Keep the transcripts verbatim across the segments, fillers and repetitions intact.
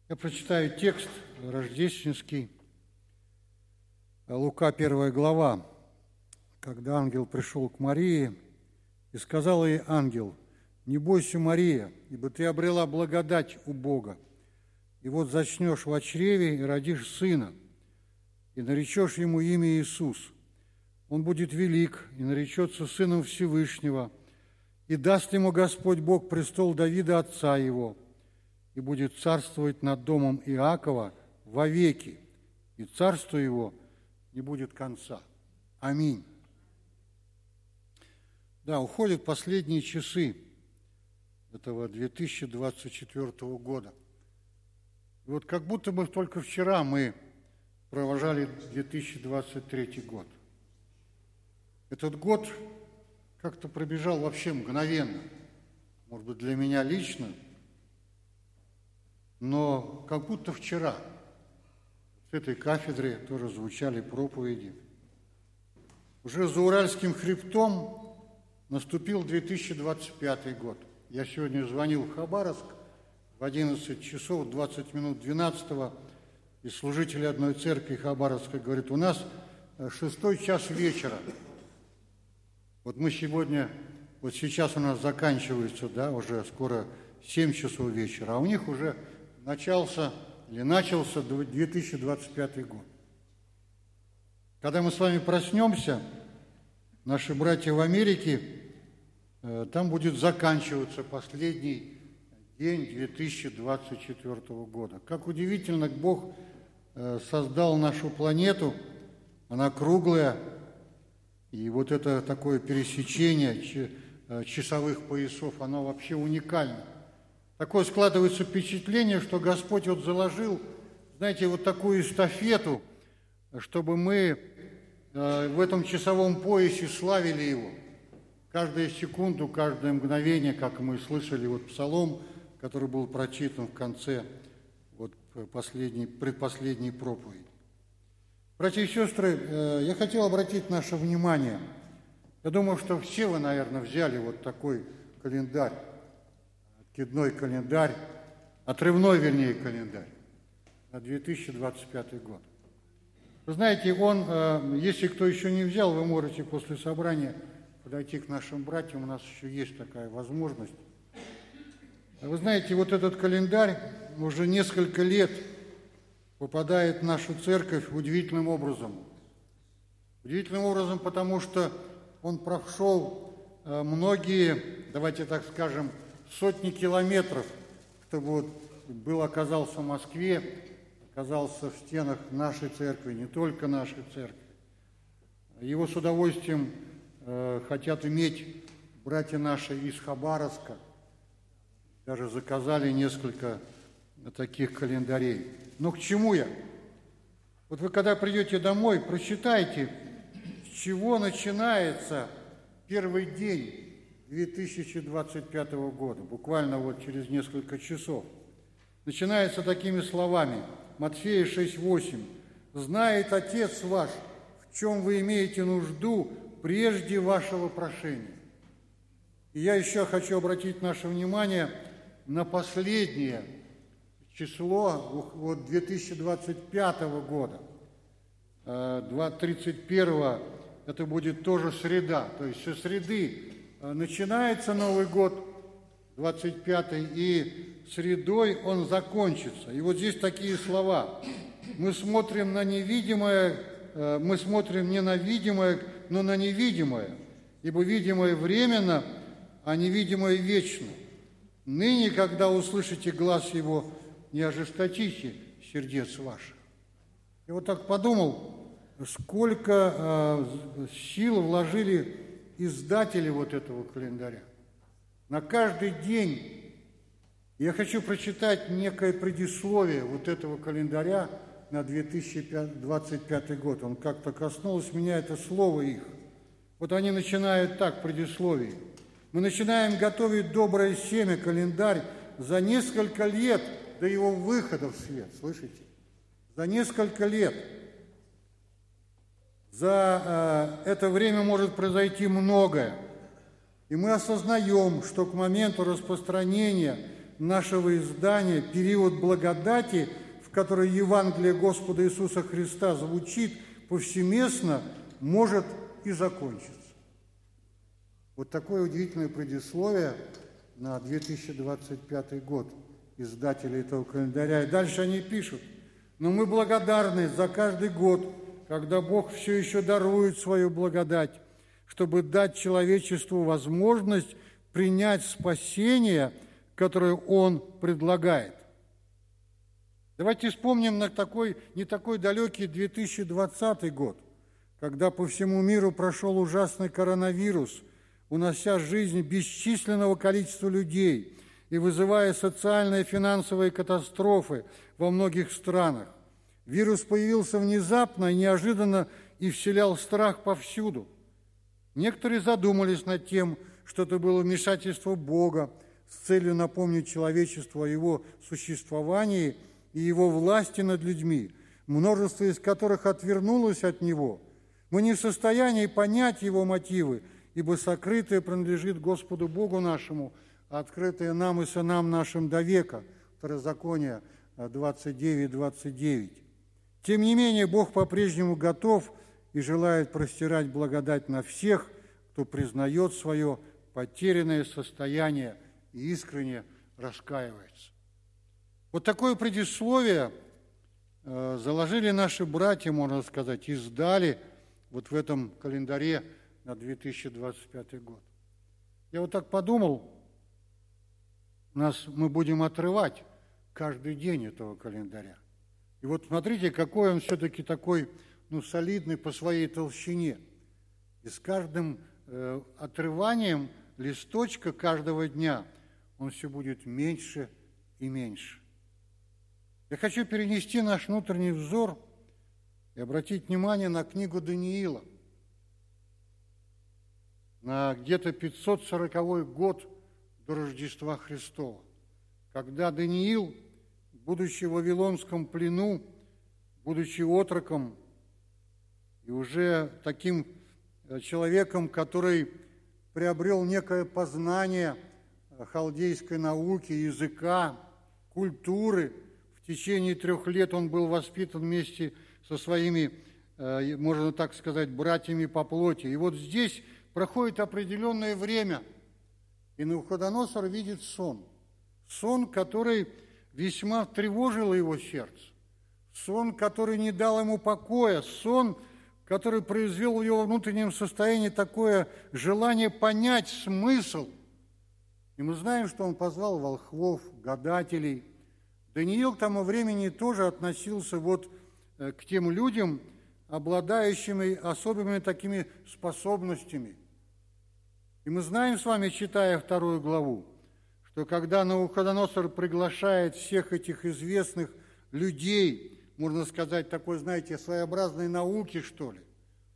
Я прочитаю текст рождественский, Лука первая глава, когда ангел пришел к Марии и сказал ей ангел: «Не бойся, Мария, ибо ты обрела благодать у Бога, и вот зачнешь в чреве и родишь сына, и наречешь ему имя Иисус. Он будет велик и наречется сыном Всевышнего, и даст ему Господь Бог престол Давида отца его, и будет царствовать над домом Иакова вовеки, и царство его не будет конца». Аминь. Да, уходят последние часы этого две тысячи двадцать четвёртого года. И вот как будто бы только вчера мы провожали две тысячи двадцать третий год. Этот год как-то пробежал вообще мгновенно. Может быть, для меня лично, но как будто вчера с этой кафедры тоже звучали проповеди. Уже за Уральским хребтом наступил две тысячи двадцать пятый год. Я сегодня звонил в Хабаровск в одиннадцать часов двадцать минут двенадцатого, и служители одной церкви Хабаровской говорят: у нас шестой час вечера. Вот мы сегодня, вот сейчас у нас заканчивается, да, уже скоро семь часов вечера, а у них уже начался или начался две тысячи двадцать пятый год. Когда мы с вами проснемся, наши братья в Америке, там будет заканчиваться последний день две тысячи двадцать четвёртого года. Как удивительно, Бог создал нашу планету, она круглая, и вот это такое пересечение часовых поясов, оно вообще уникально. Такое складывается впечатление, что Господь вот заложил, знаете, вот такую эстафету, чтобы мы в этом часовом поясе славили Его. Каждую секунду, каждое мгновение, как мы слышали, вот псалом, который был прочитан в конце вот последней, предпоследней проповеди. Братья и сестры, я хотел обратить наше внимание. Я думаю, что все вы, наверное, взяли вот такой календарь, откидной календарь, отрывной, вернее, календарь на две тысячи двадцать пятый год. Вы знаете, он, если кто еще не взял, вы можете после собрания подойти к нашим братьям, у нас еще есть такая возможность. Вы знаете, вот этот календарь уже несколько лет попадает в нашу церковь удивительным образом. Удивительным образом, потому что он прошел многие, давайте так скажем, сотни километров, чтобы вот был, оказался в Москве, оказался в стенах нашей церкви, не только нашей церкви. Его с удовольствием э, хотят иметь братья наши из Хабаровска. Даже заказали несколько таких календарей. Но к чему я? Вот вы когда придете домой, прочитайте, с чего начинается первый день две тысячи двадцать пятого года, буквально вот через несколько часов. Начинается такими словами. Матфея шесть восемь. «Знает Отец ваш, в чем вы имеете нужду прежде вашего прошения». И я еще хочу обратить наше внимание на последнее число вот две тысячи двадцать пятого года. тридцать первого это будет тоже среда. То есть со среды начинается Новый год, двадцать пятый, и средой он закончится. И вот здесь такие слова. Мы смотрим на невидимое, мы смотрим не на видимое, но на невидимое, ибо видимое временно, а невидимое вечно. Ныне, когда услышите глас его, не ожесточите сердец ваших. И вот так подумал, сколько сил вложили издатели вот этого календаря. На каждый день я хочу прочитать некое предисловие вот этого календаря на две тысячи двадцать пятый год. Он как-то коснулось меня, это слово их. Вот они начинают так, предисловие. Мы начинаем готовить доброе семя, календарь, за несколько лет до его выхода в свет. Слышите? За несколько лет. За э, это время может произойти многое. И мы осознаем, что к моменту распространения нашего издания период благодати, в который Евангелие Господа Иисуса Христа звучит повсеместно, может и закончиться. Вот такое удивительное предисловие на две тысячи двадцать пятый год издатели этого календаря. И дальше они пишут: «Но мы благодарны за каждый год, когда Бог все еще дарует свою благодать, чтобы дать человечеству возможность принять спасение, которое Он предлагает». Давайте вспомним на такой, не такой далекий две тысячи двадцатый год, когда по всему миру прошел ужасный коронавирус, унося жизнь бесчисленного количества людей и вызывая социальные и финансовые катастрофы во многих странах. Вирус появился внезапно и неожиданно и вселял страх повсюду. Некоторые задумались над тем, что это было вмешательство Бога с целью напомнить человечеству о его существовании и его власти над людьми, множество из которых отвернулось от него. Мы не в состоянии понять его мотивы, ибо сокрытое принадлежит Господу Богу нашему, а открытое нам и сынам нашим до века. Второзаконие двадцать девять двадцать девять. Тем не менее, Бог по-прежнему готов и желает простирать благодать на всех, кто признает свое потерянное состояние и искренне раскаивается. Вот такое предисловие э, заложили наши братья, можно сказать, издали вот в этом календаре на две тысячи двадцать пятый год. Я вот так подумал, нас мы будем отрывать каждый день этого календаря. И вот смотрите, какой он все-таки такой, ну, солидный по своей толщине. И с каждым э, отрыванием листочка каждого дня он все будет меньше и меньше. Я хочу перенести наш внутренний взор и обратить внимание на книгу Даниила, на где-то пятьсот сороковой год до Рождества Христова, когда Даниил, будучи в Вавилонском плену, будучи отроком и уже таким человеком, который приобрел некое познание халдейской науки, языка, культуры, в течение трех лет он был воспитан вместе со своими, можно так сказать, братьями по плоти. И вот здесь проходит определенное время, и Навуходоносор видит сон. Сон, который весьма тревожил его сердце. Сон, который не дал ему покоя. Сон, который произвел в его внутреннем состоянии такое желание понять смысл. И мы знаем, что он позвал волхвов, гадателей. Даниил к тому времени тоже относился вот к тем людям, обладающими особыми такими способностями. И мы знаем с вами, читая вторую главу, что когда Навуходоносор приглашает всех этих известных людей, можно сказать, такой, знаете, своеобразной науки, что ли,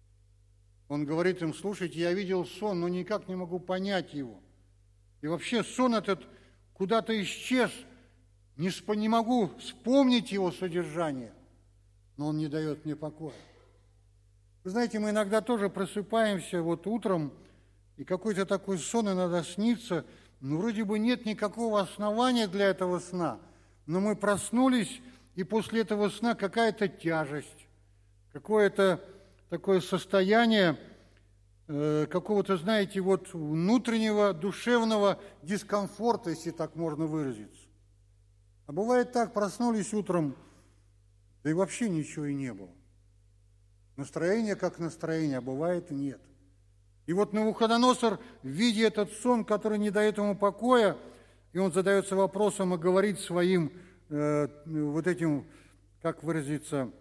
он говорит им: слушайте, я видел сон, но никак не могу понять его. И вообще сон этот куда-то исчез, не, не могу вспомнить его содержание, но он не дает мне покоя. Вы знаете, мы иногда тоже просыпаемся вот утром, и какой-то такой сон иногда снится, но вроде бы нет никакого основания для этого сна, но мы проснулись, и после этого сна какая-то тяжесть, какое-то такое состояние э, какого-то, знаете, вот внутреннего душевного дискомфорта, если так можно выразиться. А бывает так, проснулись утром, да и вообще ничего и не было. Настроение как настроение, а бывает и нет. И вот Навуходоносор, видя этот сон, который не дает ему покоя, и он задается вопросом и говорит своим э, вот этим, как выразиться,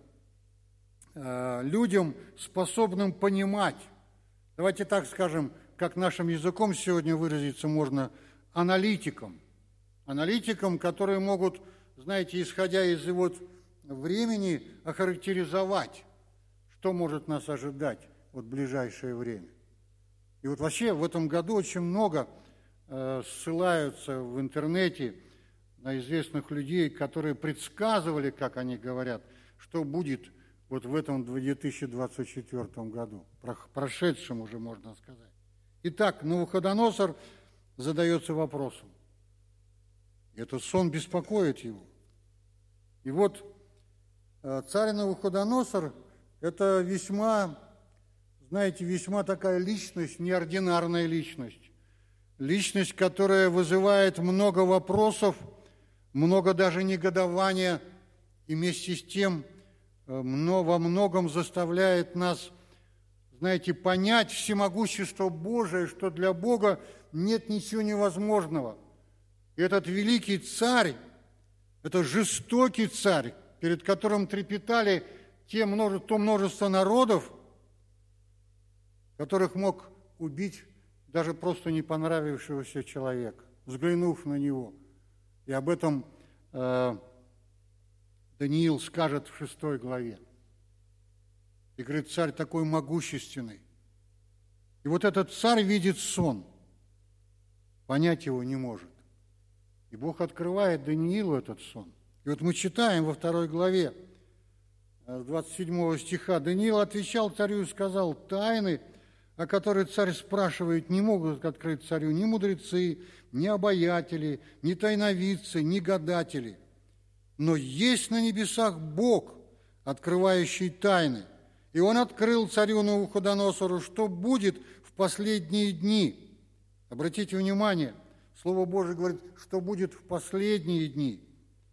э, людям, способным понимать. Давайте так скажем, как нашим языком сегодня выразиться можно, аналитикам. Аналитикам, которые могут, знаете, исходя из вот времени, охарактеризовать, что может нас ожидать вот в ближайшее время. И вот вообще в этом году очень много э, ссылаются в интернете на известных людей, которые предсказывали, как они говорят, что будет вот в этом две тысячи двадцать четвёртом году, прошедшем уже, можно сказать. Итак, Навуходоносор задается вопросом: Этот сон беспокоит его. И вот царь Навуходоносор – это весьма, знаете, весьма такая личность, неординарная личность. Личность, которая вызывает много вопросов, много даже негодования, и вместе с тем во многом заставляет нас, знаете, понять всемогущество Божие, что для Бога нет ничего невозможного. И этот великий царь, это жестокий царь, перед которым трепетали те множество, то множество народов, которых мог убить даже просто не понравившегося человека, взглянув на него. И об этом э, Даниил скажет в шестой главе. И говорит, царь такой могущественный. И вот этот царь видит сон, понять его не может. И Бог открывает Даниилу этот сон. И вот мы читаем во второй главе, с двадцать седьмого стиха, Даниил отвечал царю и сказал, тайны, о которых царь спрашивает, не могут открыть царю ни мудрецы, ни обаятели, ни тайновидцы, ни гадатели. Но есть на небесах Бог, открывающий тайны. И он открыл царю Навуходоносору, что будет в последние дни. Обратите внимание, Слово Божие говорит, что будет в последние дни.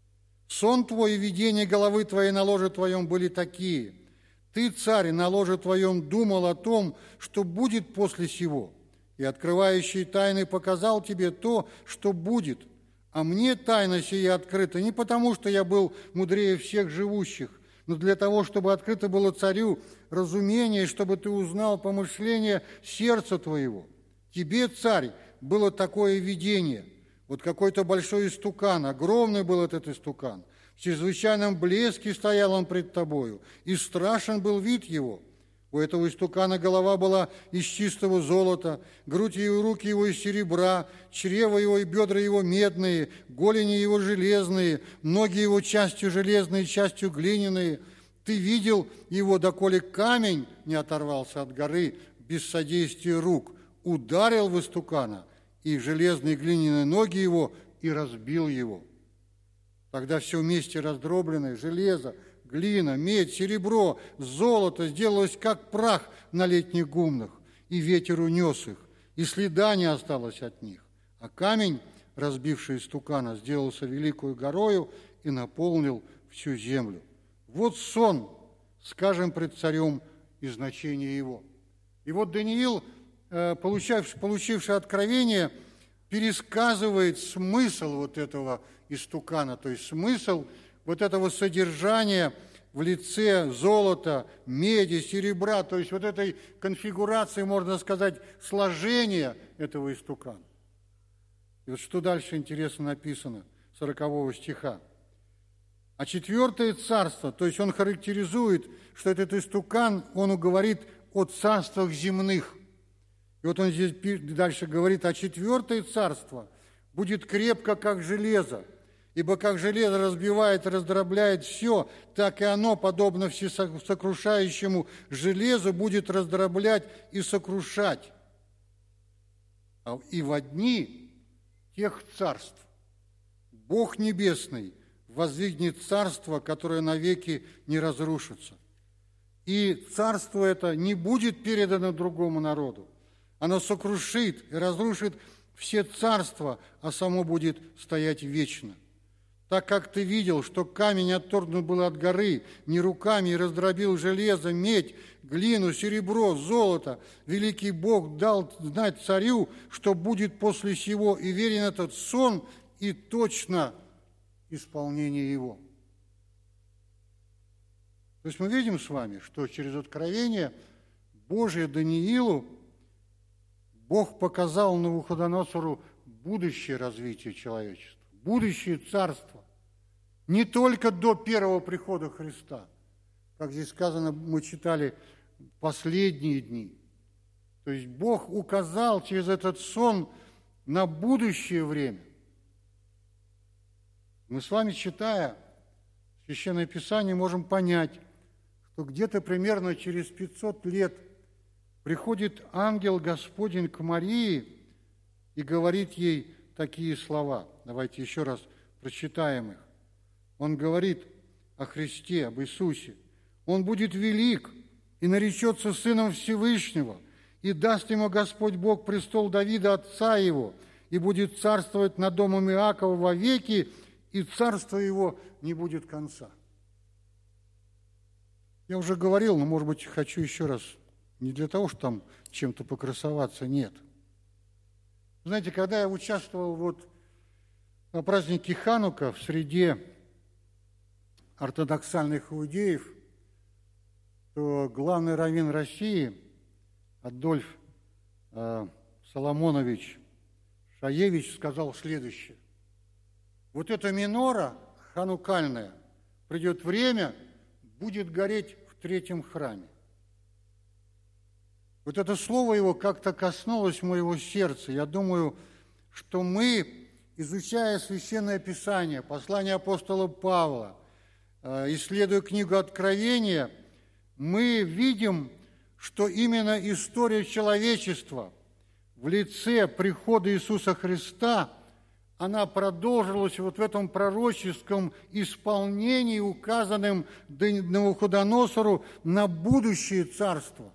Сон твой и видение головы твоей на ложе твоем были такие. Ты, царь, на ложе твоем думал о том, что будет после сего, и открывающий тайны показал тебе то, что будет. А мне тайна сия открыта не потому, что я был мудрее всех живущих, но для того, чтобы открыто было царю разумение, чтобы ты узнал помышление сердца твоего. Тебе, царь, было такое видение. Вот какой-то большой истукан, огромный был этот истукан. В чрезвычайном блеске стоял он пред тобою, и страшен был вид его. У этого истукана голова была из чистого золота, грудь и руки его из серебра, чрево его и бедра его медные, голени его железные, ноги его частью железные, частью глиняные. Ты видел его, доколе камень не оторвался от горы без содействия рук, ударил в истукана, и железные глиняные ноги его, и разбил его. Тогда все вместе раздробленное, железо, глина, медь, серебро, золото сделалось, как прах на летних гумнах, и ветер унес их, и следа не осталось от них. А камень, разбивший истукана, сделался великою горою и наполнил всю землю. Вот сон, скажем пред царем, и значение его. И вот Даниил, получивший, получивший откровение, пересказывает смысл вот этого истукана, то есть смысл вот этого содержания в лице золота, меди, серебра, то есть вот этой конфигурации, можно сказать, сложения этого истукана. И вот что дальше интересно написано, сорокового стиха. А четвертое царство, то есть он характеризует, что этот истукан, он говорит о царствах земных. И вот он здесь дальше говорит, а четвертое царство будет крепко, как железо, ибо как железо разбивает и раздробляет все, так и оно, подобно всесокрушающему железу, будет раздроблять и сокрушать. И во дни тех царств Бог Небесный воздвигнет царство, которое навеки не разрушится. И царство это не будет передано другому народу. Оно сокрушит и разрушит все царства, а само будет стоять вечно. Так как ты видел, что камень отторгнут был от горы, не руками, и раздробил железо, медь, глину, серебро, золото, великий Бог дал знать царю, что будет после сего, и верен этот сон, и точно исполнение его. То есть мы видим с вами, что через откровение Божие Даниилу Бог показал Навуходоносору будущее развитие человечества, будущее царство, не только до первого прихода Христа. Как здесь сказано, мы читали последние дни. То есть Бог указал через этот сон на будущее время. Мы с вами, читая Священное Писание, можем понять, что где-то примерно через пятьсот лет приходит ангел Господень к Марии и говорит ей такие слова. Давайте еще раз прочитаем их. Он говорит о Христе, об Иисусе. Он будет велик и наречется Сыном Всевышнего, и даст ему Господь Бог престол Давида, отца его, и будет царствовать над домом Иакова вовеки, и царство его не будет конца. Я уже говорил, но, может быть, хочу еще раз. Не для того, чтобы там чем-то покрасоваться, нет. Знаете, когда я участвовал вот на празднике Ханука в среде ортодоксальных иудеев, то главный раввин России Адольф э, Соломонович Шаевич сказал следующее. Вот эта минора ханукальная, придет время, будет гореть в третьем храме. Вот это слово его как-то коснулось моего сердца. Я думаю, что мы, изучая Священное Писание, послание апостола Павла, исследуя книгу Откровения, мы видим, что именно история человечества в лице прихода Иисуса Христа, она продолжилась вот в этом пророческом исполнении, указанным Навуходоносору на будущее царство.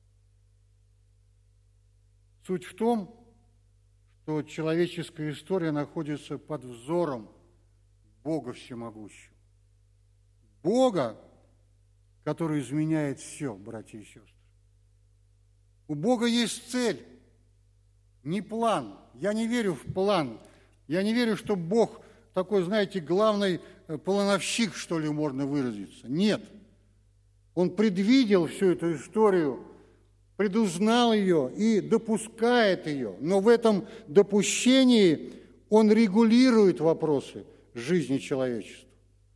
Суть в том, что человеческая история находится под взором Бога Всемогущего. Бога, который изменяет все, братья и сестры. У Бога есть цель, не план. Я не верю в план. Я не верю, что Бог такой, знаете, главный плановщик, что ли, можно выразиться. Нет. Он предвидел всю эту историю, предузнал ее и допускает ее. Но в этом допущении он регулирует вопросы жизни человечества.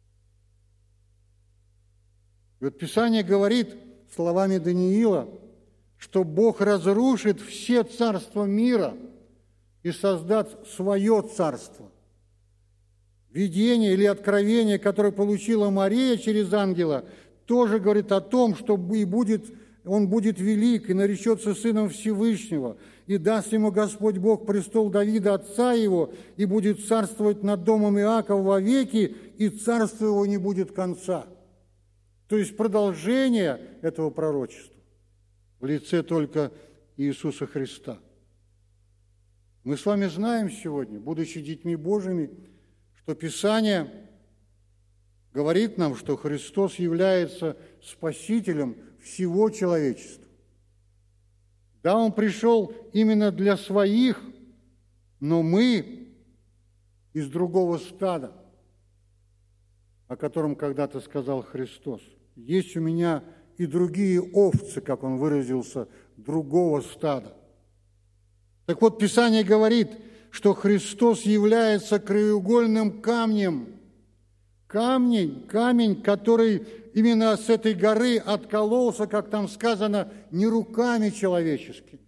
И вот Писание говорит словами Даниила, что Бог разрушит все царства мира и создаст свое царство. Видение или откровение, которое получила Мария через ангела, тоже говорит о том, что и будет, он будет велик и наречется Сыном Всевышнего, и даст ему Господь Бог престол Давида, отца его, и будет царствовать над домом Иакова вовеки, и царство его не будет конца. То есть продолжение этого пророчества в лице только Иисуса Христа. Мы с вами знаем сегодня, будучи детьми Божьими, что Писание говорит нам, что Христос является Спасителем всего человечества. Да, Он пришел именно для своих, но мы из другого стада, о котором когда-то сказал Христос. Есть у меня и другие овцы, как Он выразился, другого стада. Так вот, Писание говорит, что Христос является краеугольным камнем. Камень, камень, который именно с этой горы откололся, как там сказано, не руками человеческими.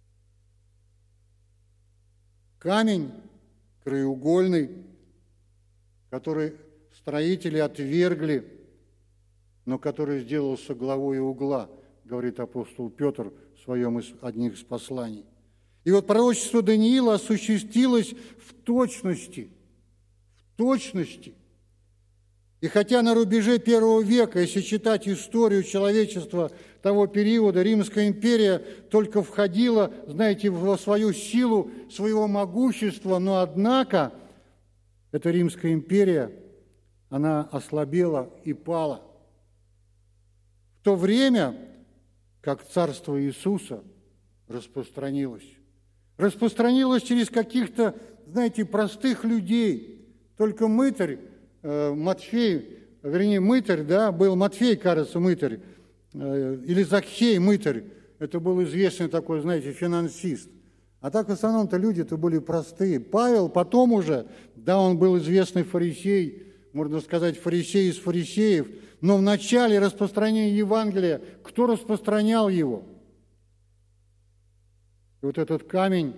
Камень краеугольный, который строители отвергли, но который сделался главой угла, говорит апостол Петр в своем из одних из посланий. И вот пророчество Даниила осуществилось в точности, в точности. И хотя на рубеже первого века, если читать историю человечества того периода, Римская империя только входила, знаете, во свою силу своего могущества, но однако эта Римская империя, она ослабела и пала. В то время, как царство Иисуса распространилось, распространилось через каких-то, знаете, простых людей. Только мытарь, э, Матфей, вернее, мытарь, да, был Матфей, кажется, мытарь, э, или Закхей мытарь. Это был известный такой, знаете, финансист. А так в основном-то люди-то были простые. Павел потом уже, да, он был известный фарисей, можно сказать, фарисей из фарисеев, но в начале распространения Евангелия кто распространял его? И вот этот камень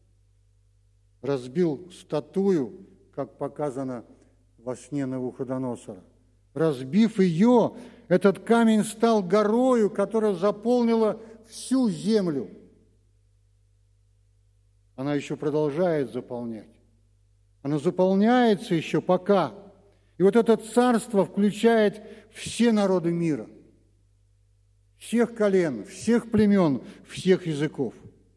разбил статую, как показано во сне Навуходоносора. Разбив ее, этот камень стал горою, которая заполнила всю землю. Она еще продолжает заполнять. Оно заполняется еще пока. И вот это царство включает все народы мира, всех колен, всех племен, всех языков.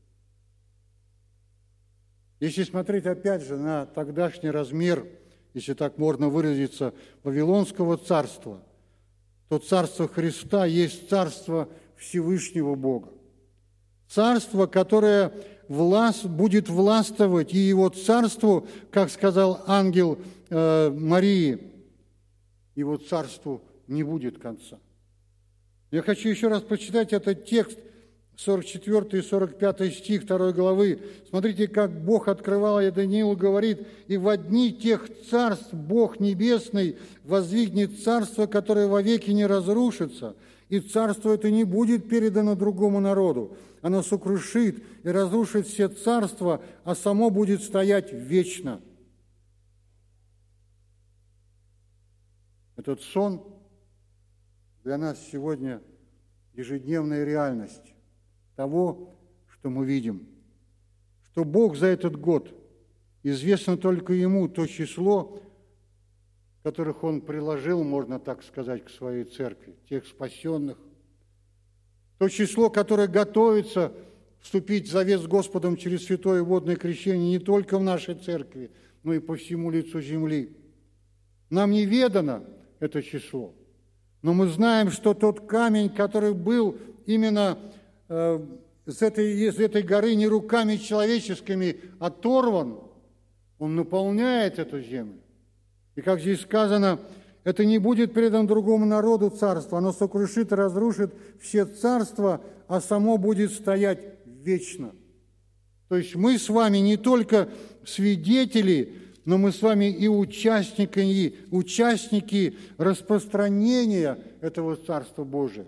Если смотреть опять же на тогдашний размер, если так можно выразиться, Вавилонского царства, то царство Христа есть царство Всевышнего Бога. Царство, которое власть, будет властвовать, и его царству, как сказал ангел э, Марии, его царству не будет конца. Я хочу еще раз прочитать этот текст, сорок четвёртый и сорок пятый стих второй главы. Смотрите, как Бог открывал, и Даниил говорит: «И в дни тех царств Бог Небесный воздвигнет царство, которое вовеки не разрушится, и царство это не будет передано другому народу. Оно сокрушит и разрушит все царства, а само будет стоять вечно». Этот сон для нас сегодня ежедневная реальность того, что мы видим. Что Бог за этот год, известно только Ему то число, которых Он приложил, можно так сказать, к своей церкви, тех спасенных, то число, которое готовится вступить в завет с Господом через святое водное крещение не только в нашей церкви, но и по всему лицу земли. Нам не ведано это число, но мы знаем, что тот камень, который был именно э, с этой, из этой горы не руками человеческими оторван, он наполняет эту землю. И как здесь сказано, это не будет передано другому народу царство, оно сокрушит и разрушит все царства, а само будет стоять вечно. То есть мы с вами не только свидетели, но мы с вами и участники, участники распространения этого Царства Божия.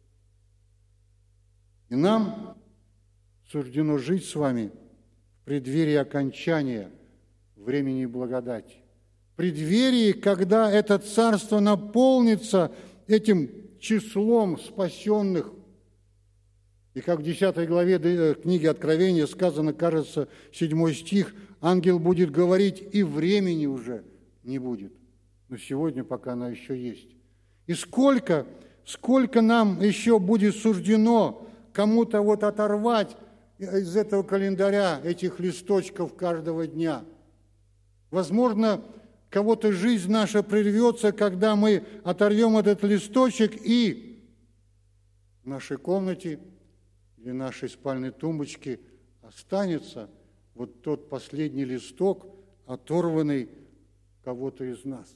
И нам суждено жить с вами в преддверии окончания времени благодати. В преддверии, когда это царство наполнится этим числом спасенных. И как в десятой главе книги Откровения сказано, кажется, седьмой стих, ангел будет говорить, и времени уже не будет. Но сегодня пока она еще есть. И сколько, сколько нам еще будет суждено кому-то вот оторвать из этого календаря этих листочков каждого дня. Возможно, кого-то жизнь наша прервется, когда мы оторвем этот листочек, и в нашей комнате или нашей спальной тумбочке останется вот тот последний листок, оторванный кого-то из нас.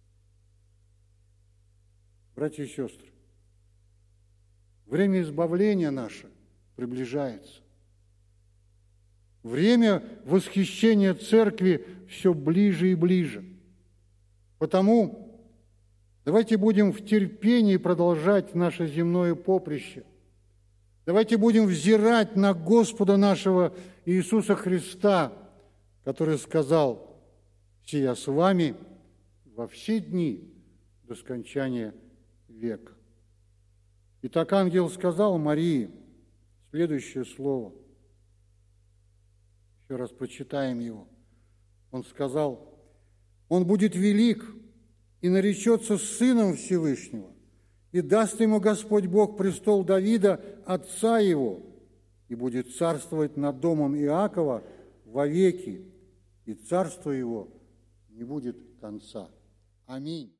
Братья и сестры, время избавления наше приближается. Время восхищения церкви все ближе и ближе. Потому давайте будем в терпении продолжать наше земное поприще. Давайте будем взирать на Господа нашего Иисуса Христа, который сказал: «Сия с вами во все дни до скончания века». Итак, ангел сказал Марии следующее слово. Еще раз прочитаем его. Он сказал: «Он будет велик и наречется сыном Всевышнего, и даст ему Господь Бог престол Давида, отца его, и будет царствовать над домом Иакова вовеки, и царство его не будет конца». Аминь.